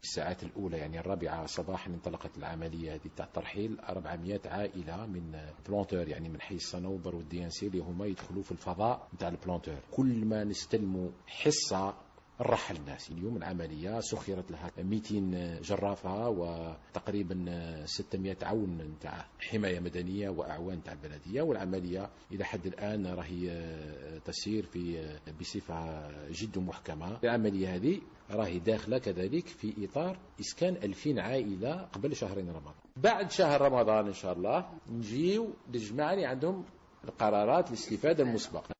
الساعات الأولى يعني 4 صباحا انطلقت العملية هذه تاع الترحيل 400 عائلة من بلونتور، يعني من حي الصنوبر والدي ان سي اللي هما يدخلوا في الفضاء نتاع البلونتور. كل ما نستلموا حصة نرحل الناس. اليوم العملية سخرت لها 200 جرافة وتقريبا 600 عون نتاع حماية مدنية وأعوان نتاع البلدية، والعملية إلى حد الآن راهي تسير بصفة جد محكمة. العملية هذه راهي داخلة كذلك في إطار إسكان 2000 عائلة قبل شهرين رمضان. بعد شهر رمضان إن شاء الله نجيو للجماعة اللي عندهم القرارات الاستفادة المسبقة.